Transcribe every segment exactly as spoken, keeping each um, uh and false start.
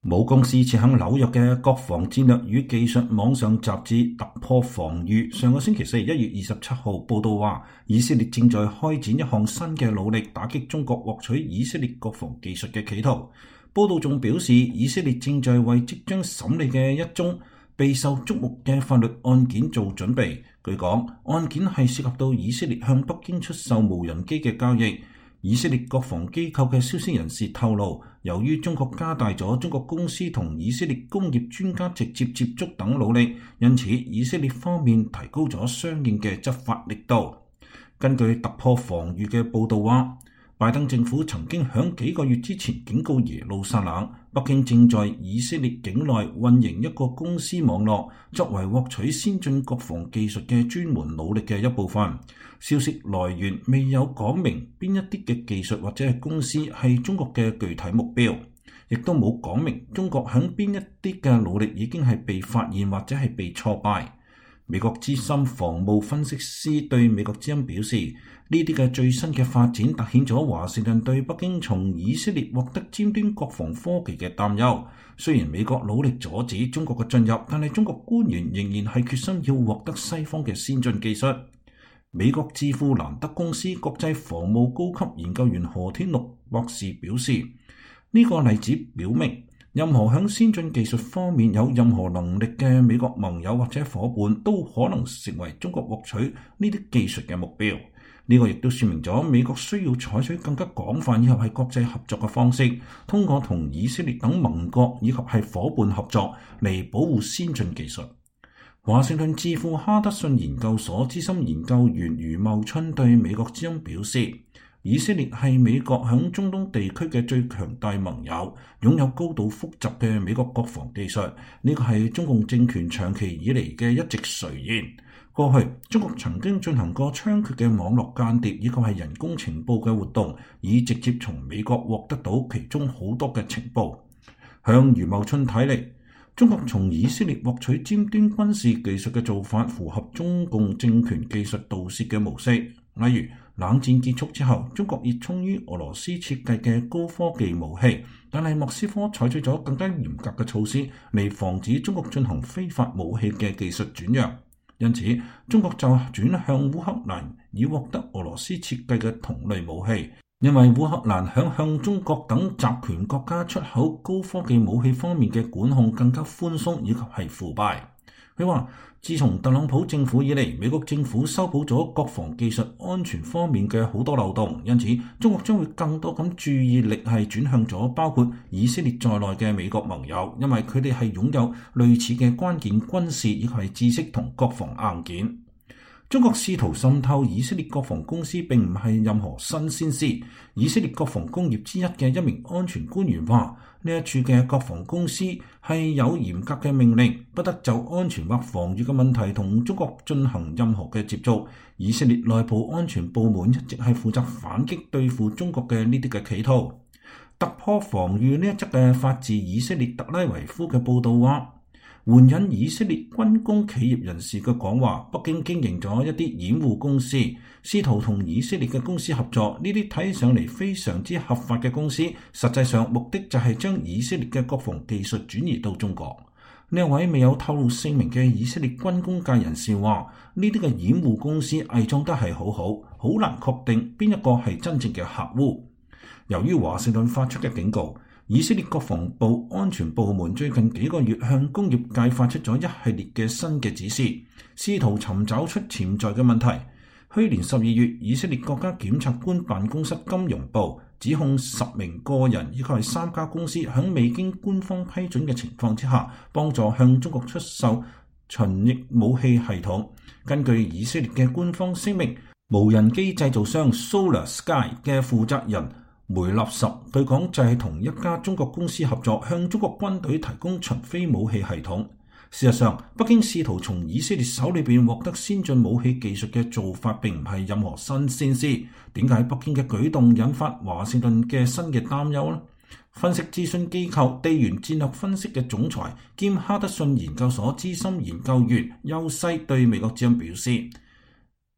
母公司設喺紐約嘅國防戰略與技術網上雜誌突破防禦上個星期四一月二十七號報道話，以色列正在開展一項新嘅努力，打擊中國獲取以色列國防技術嘅企圖。報道仲表示，以色列正在為即將審理嘅一宗備受矚目嘅法律案件做準備。據講，案件係涉及到以色列向北京出售無人機嘅交易。以色列國防機構嘅消息人士透露，由於中國加大咗中國公司同以色列工業專家直接接觸等努力，因此以色列方面提高咗相應嘅執法力度。根據突破防禦嘅報導話，拜登政府曾經響幾個月之前警告耶路撒冷，北京正在以色列境內運營一個公司網絡，作為獲取先進國防技術嘅專門努力嘅一部分。消息來源未有講明邊一啲嘅技術或者係公司係中國嘅具體目標，亦都冇講明中國響邊一啲嘅努力已經係被發現或者係被挫敗。美國資深防務分析師對美國之音表示，呢啲嘅最新嘅發展凸顯咗華盛頓對北京從以色列獲得尖端國防科技嘅擔憂。雖然美國努力阻止中國嘅進入，但係中國官員仍然係決心要獲得西方嘅先進技術。美國智庫蘭德公司國際防務高級研究員何天祿博士表示，呢、這個例子表明，任何喺先進技術方面有任何能力嘅美國盟友或者伙伴，都可能成為中國獲取呢啲技術嘅目標。呢、這個亦都說明咗美國需要採取更加廣泛以及係國際合作嘅方式，通過同以色列等盟國以及係伙伴合作嚟保護先進技術。華盛頓智庫哈德遜研究所資深研究員余茂春對美國之音表示，以色列係美國響中東地區嘅最強大盟友，擁有高度複雜嘅美國國防技術。呢個係中共政權長期以嚟嘅一直垂涎。過去中國曾經進行過猖獗嘅網絡間諜以及係人工情報嘅活動，以直接從美國獲得到其中好多嘅情報。向余茂春睇嚟，中國從以色列獲取尖端軍事技術嘅做法符合中共政權技術盜竊嘅模式。例如，冷戰結束之後，中國熱衷於俄羅斯設計嘅高科技武器，但係莫斯科採取咗更加嚴格嘅措施嚟防止中國進行非法武器嘅技術轉讓。因此，中國就轉向烏克蘭以獲得俄羅斯設計嘅同類武器。因為烏克蘭響向中國等集權國家出口高科技武器方面嘅管控更加寬鬆以及係腐敗。佢話，自從特朗普政府以嚟，美國政府修補咗國防技術安全方面嘅好多漏洞，因此中國將會更多咁注意力係轉向咗包括以色列在內嘅美國盟友，因為佢哋係擁有類似嘅關鍵軍事以及係知識同國防硬件。中國試圖滲透以色列國防公司並唔係任何新鮮事。以色列國防工業之一嘅一名安全官員話，呢一處嘅國防公司係有嚴格嘅命令，不得就安全或防禦嘅問題同中國進行任何嘅接觸。以色列內部安全部門一直係負責反擊對付中國嘅呢啲嘅企圖。突破防禦呢一則嘅發自以色列特拉維夫嘅報導話，援引以色列軍工企業人士嘅講話，北京經營咗一啲掩護公司，試圖同以色列嘅公司合作。呢啲睇上嚟非常之合法嘅公司，實際上目的就係將以色列嘅國防技術轉移到中國。呢一位未有透露姓名嘅以色列軍工界人士話，呢啲嘅掩護公司偽裝得係好好，好難確定邊一個係真正嘅客戶。由於華盛頓發出嘅警告，以色列國防部安全部門最近幾個月向工業界發出咗一系列嘅新嘅指示，試圖尋找出潛在嘅問題。去年十二月，以色列國家檢察官辦公室金融部指控十名個人以及係三家公司喺未經官方批准嘅情況之下，幫助向中國出售巡弋武器系統。根據以色列嘅官方聲明，無人機製造商 Solar Sky 嘅負責人梅納什據講就係同一家中國公司合作，向中國軍隊提供巡飛武器系統。事實上，北京試圖從以色列手裏邊獲得先進武器技術嘅做法並唔係任何新鮮事。點解北京嘅舉動引發華盛頓嘅新嘅擔憂呢？分析諮詢機構地緣戰略分析嘅總裁兼哈德遜研究所資深研究員邱西對美國之音表示，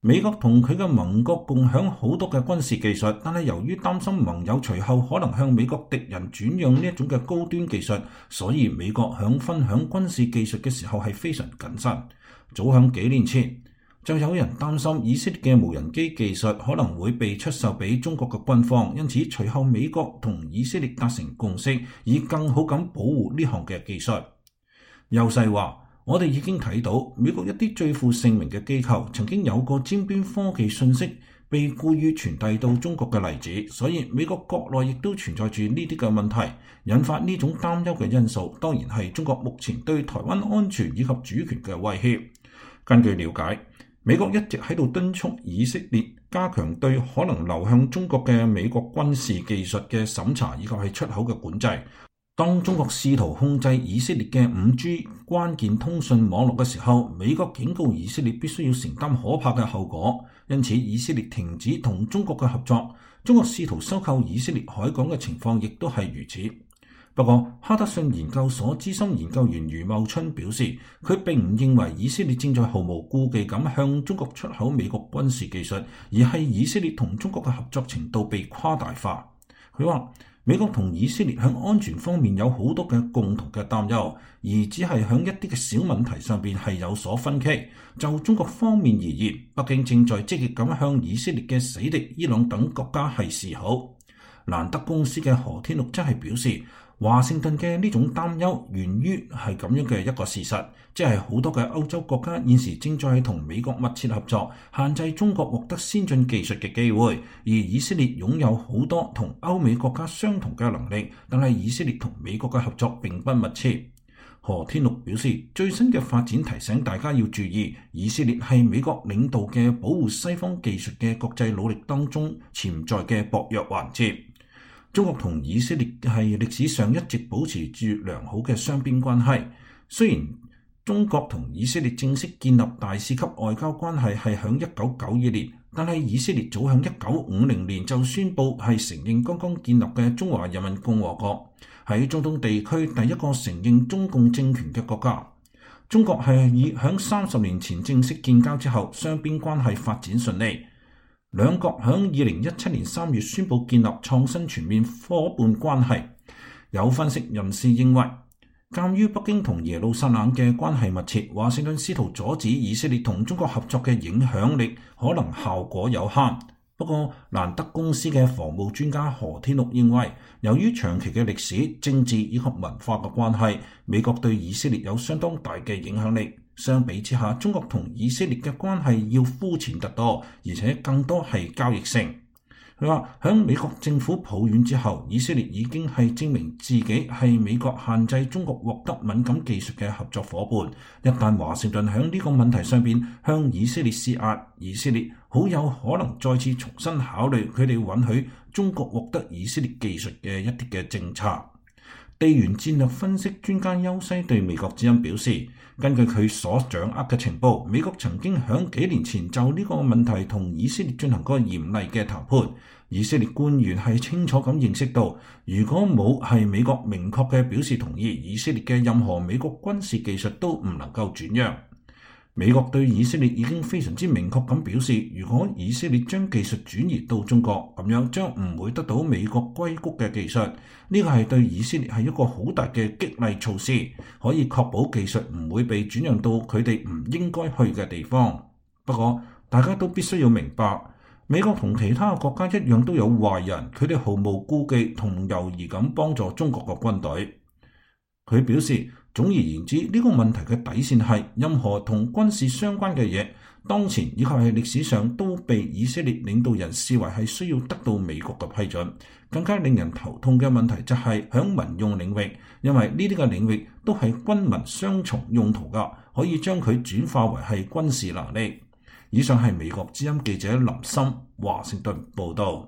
美國同佢嘅盟國共享好多嘅軍事技術，但係由於擔心盟友隨後可能向美國敵人轉讓呢一種嘅高端技術，所以美國響分享軍事技術嘅時候係非常謹慎。早響幾年前就有人擔心以色列嘅無人機技術可能會被出售俾中國嘅軍方，因此隨後美國同以色列達成共識，以更好咁保護呢項嘅技術。優勢話：我哋已經睇到美國一啲最負盛名嘅機構曾經有過尖端科技信息被故意傳遞到中國嘅例子，所以美國國內亦都存在住呢啲嘅問題，引發呢種擔憂嘅因素當然係中國目前對台灣安全以及主權嘅威脅。根據了解，美國一直喺度敦促以色列加強對可能流向中國嘅美國軍事技術嘅審查以及係出口嘅管制。當中國試圖控制以色列嘅五 G 關鍵通訊網絡嘅時候，美國警告以色列必須要承擔可怕嘅後果，因此以色列停止同中國嘅合作。中國試圖收購以色列海港嘅情況亦都係如此。不過，哈德遜研究所資深研究員余茂春表示，佢並唔認為以色列正在毫無顧忌咁向中國出口美國軍事技術，而係以色列同中國嘅合作程度被誇大化。佢話，美國同以色列喺安全方面有好多嘅共同嘅擔憂，而只係喺一啲嘅小問題上邊係有所分歧。就中國方面而言，北京正在積極咁向以色列嘅死敵伊朗等國家係示好。蘭德公司嘅何天祿則係表示，華盛頓嘅呢種擔憂源於係咁樣嘅一個事實，即係好多嘅歐洲國家現時正在同美國密切合作，限制中國獲得先進技術嘅機會，而以色列擁有好多同歐美國家相同嘅能力，但係以色列同美國嘅合作並不密切。何天祿表示，最新嘅發展提醒大家要注意，以色列係美國領導嘅保護西方技術嘅國際努力當中潛在嘅薄弱環節。中國同以色列係歷史上一直保持住良好嘅雙邊關係。雖然中國同以色列正式建立大使級外交關係係響一九九二年，但係以色列早響一九五零年就宣布係承認剛剛建立嘅中華人民共和國，喺中東地區第一個承認中共政權嘅國家。中國係以響三十年前正式建交之後，雙邊關係發展順利。兩國響二零一七年三月宣布建立創新全面夥伴關係。有分析人士認為，鑑於北京同耶路撒冷嘅關係密切，華盛頓試圖阻止以色列同中國合作嘅影響力可能效果有限。不過，蘭德公司嘅防務專家何天祿認為，由於長期嘅歷史、政治以及文化嘅關係，美國對以色列有相當大嘅影響力。相比之下，中國同以色列嘅關係要膚淺得多，而且更多係交易性。佢話響美國政府抱怨之後，以色列已經係證明自己係美國限制中國獲得敏感技術嘅合作夥伴。一旦華盛頓響呢個問題上邊向以色列施壓，以色列好有可能再次重新考慮佢哋允許中國獲得以色列技術嘅一啲嘅政策。地緣戰略分析專家優西對美國之音表示，根據佢所掌握嘅情報，美國曾經響幾年前就呢個問題同以色列進行過嚴厲嘅談判。以色列官員係清楚咁認識到，如果冇係美國明確嘅表示同意，以色列嘅任何美國軍事技術都唔能夠轉讓。美國對以色列已經非常之明確咁表示，如果以色列將技術轉移到中國，咁樣將唔會得到美國硅谷嘅技術。呢個係對以色列係一個好大嘅激勵措施，可以確保技術唔會被轉讓到佢哋唔應該去嘅地方。不過，大家都必須要明白，美國同其他國家一樣都有壞人，佢哋毫無顧忌同猶豫咁幫助中國嘅軍隊。佢表示，總而言之，呢、這個問題嘅底線係任何同軍事相關嘅嘢，當前以及係歷史上都被以色列領導人視為係需要得到美國嘅批准。更加令人頭痛嘅問題就係響民用領域，因為呢啲嘅領域都係軍民雙重用途㗎，可以將佢轉化為係軍事能力。以上係美國之音記者林森華盛頓報道。